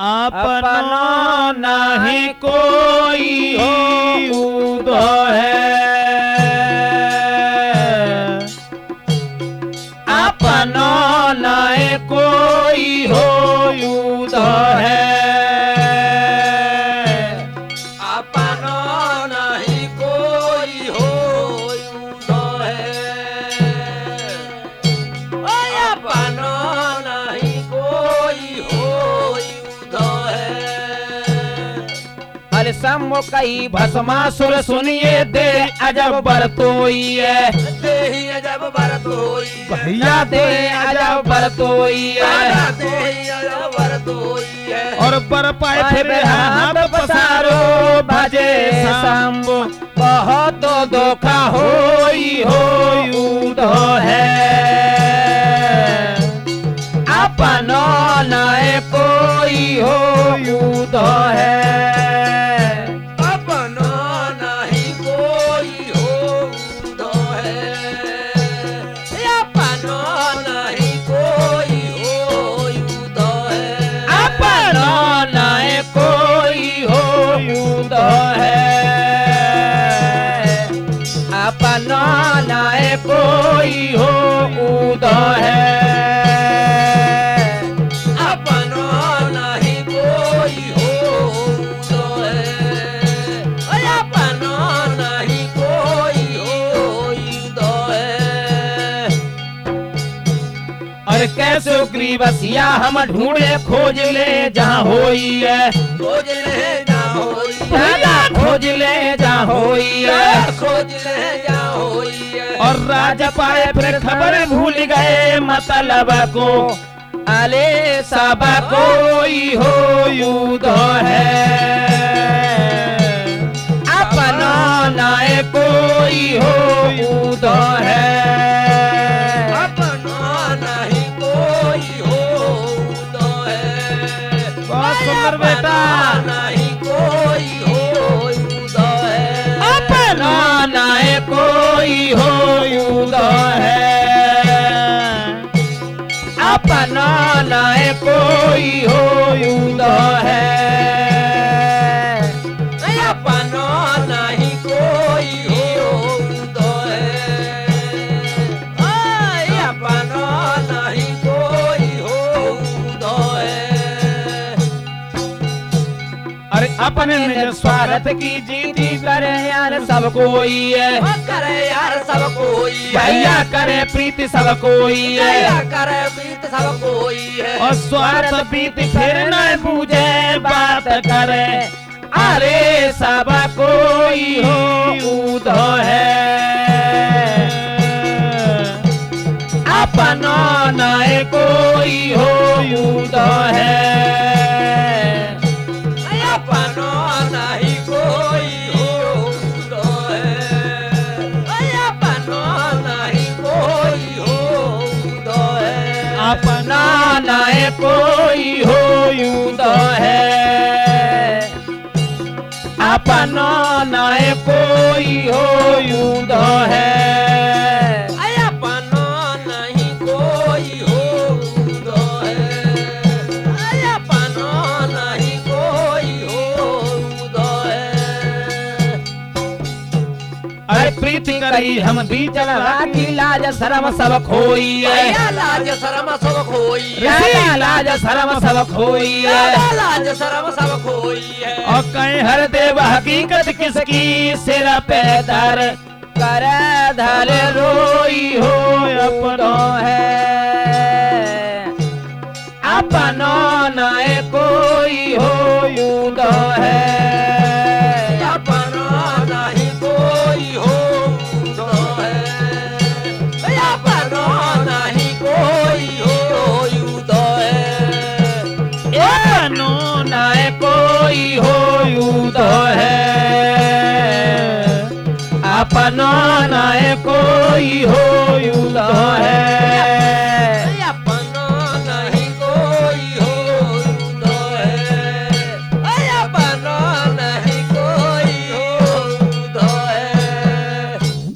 अपनो नहीं कोई उदो है, अपनो नहीं कोई हो उदो है, अपनो नहीं कोई हो उदो है, अपनो नहीं कोई हो उदो है। अरे सम्मो कई भस्मासुर सुनिए दे अजब बरतोई है, दे अजब बरतोई भैया दे अजब बरतोई है, दे अजब बरतोई है। और पर पाए फिर हाथ पसारो भजे शंभु, बहुत धोखा होई उदो है, अपनो नए कोई हो उदो है, अपनो नहीं कोई हो उदो है, अपनो नहीं कोई हो उदो है, अपनो नए कोई हो उदो है, अपनो नए कोई हो उदो है, अपनो नहीं कोई हो उदो है, अपनो नहीं कोई हो उदो है। और कैसे ग्रीवसिया हम ढूंढे खोज ले जहाँ होई है, खोज ले जा होई दादा खोज ले जहाँ होई है, खोज ले जा होई है। और राजा पाए फिर खबर भूल गए मतलब को, अले सब कोई हो उदो है, अपनो नए कोई हो उदो है, अपनो नहीं कोई हो उदो है, बहुत सुंदर बेटा, नहीं कोई हो उदो है, अपनो नए कोई हो उदो है, अपनो नए कोई हो उदो है, अपनो नहीं कोई हो उदो है, अपनो नहीं कोई हो उदो है। अरे अपने निज स्वार्थ की जीती करे यार सब कोई है, करे यार सब कोई है, भैया करे प्रीति सब कोई है, करे प्रीत सब कोई है, और स्वार्थ प्रीति फिर न बूझे बात करे, अरे सब कोई हो उदो है, अपनो नए कोई हो उदो है, अपनो नहीं कोई हो उदो है, अपनो नहीं कोई हो उदो है, अपना नए कोई हो उदो है, अपनो नए कोई हो उदो है, अपनो नहीं कोई हो उदो है, अपनो नहीं कोई हो उदो है। अरे प्रीति करी हम बीचल राखी लाज शरम सब खोई है, लाज शरम सब खोई है, लाज शरम सब खोई है, लाज शरम सब खोई है, और कहीं हर देव हकीकत किसकी सिर पे दर कर धरे रोई हो अपनो है, अपनो नए कोई हो उदो है, अपनो नहीं कोई हो उदो है, अपनो नहीं कोई हो उदो है, अपनो नए कोई हो उदो है, अपनो